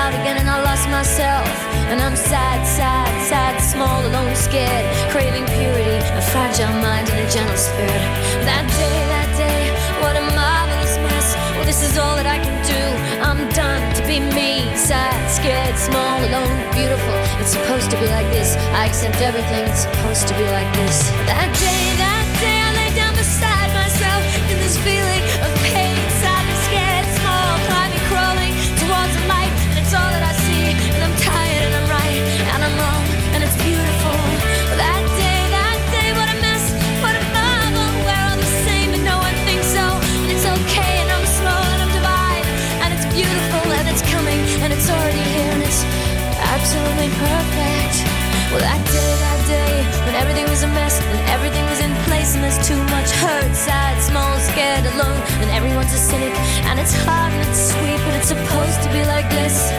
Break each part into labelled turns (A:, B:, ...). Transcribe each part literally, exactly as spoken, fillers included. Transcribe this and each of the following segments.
A: out again and I lost myself. And I'm sad, sad, sad, small, alone, scared, craving purity, a fragile mind and a gentle spirit. That day, that day, what a marvelous mess. Well, this is all that I can do. I'm done to be me, sad, scared, small, alone, beautiful. It's supposed to be like this. I accept everything. It's supposed to be like this. That day, that day, I lay down beside myself in this feeling of pain, sadness, scared, small, climbing, crawling towards the light. And it's all that I see. And I'm tired and I'm right and I'm wrong and it's beautiful. That day, that day, what a mess, what a marvel. We're all the same but no one thinks so. And it's okay and I'm small and I'm divine. And it's beautiful and it's coming and it's already here and it's absolutely perfect. Well, that day, that day, when everything was a mess and everything was in place and there's too much hurt, sad, small, scared, alone, and everyone's a cynic and it's hard and it's sweet, but it's supposed to be like this.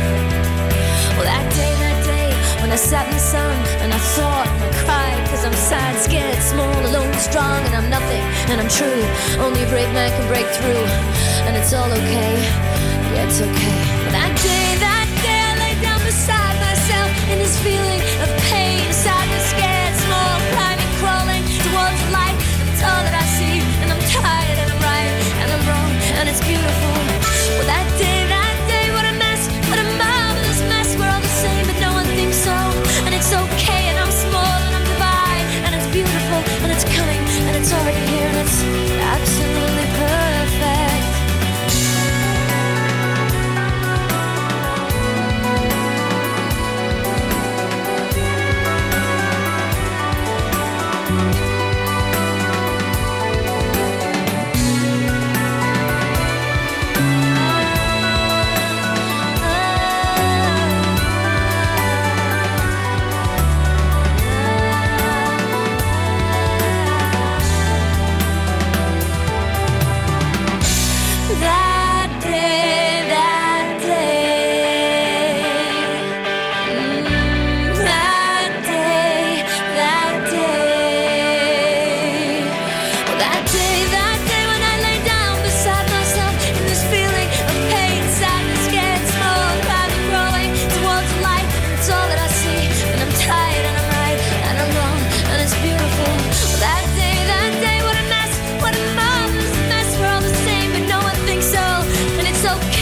A: Well, that day, that day, when I sat in the sun and I thought and I cried, cause I'm sad, scared, small, alone, strong, and I'm nothing, and I'm true. Only a brave man can break through, and it's all okay, yeah, it's okay. Well, that day, that day, I lay down beside myself in this feeling of pain, sadness, scared, small, climbing, crawling towards the light, and it's all that I see, and I'm tired, and I'm right, and I'm wrong, and it's beautiful. Well, that day, that day, what a mess, what a marvelous mess. We're all the same, but no one thinks so, and it's okay, and I'm small, and I'm divine, and it's beautiful, and it's coming, and it's already here, and it's absolutely perfect.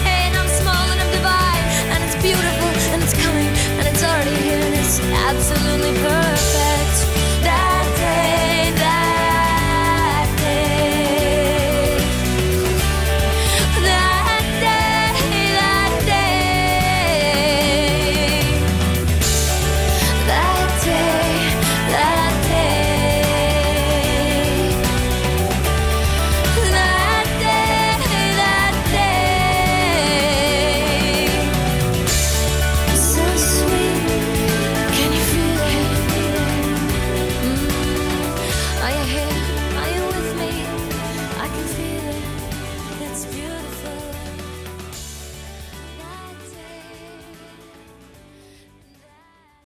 A: Absolutely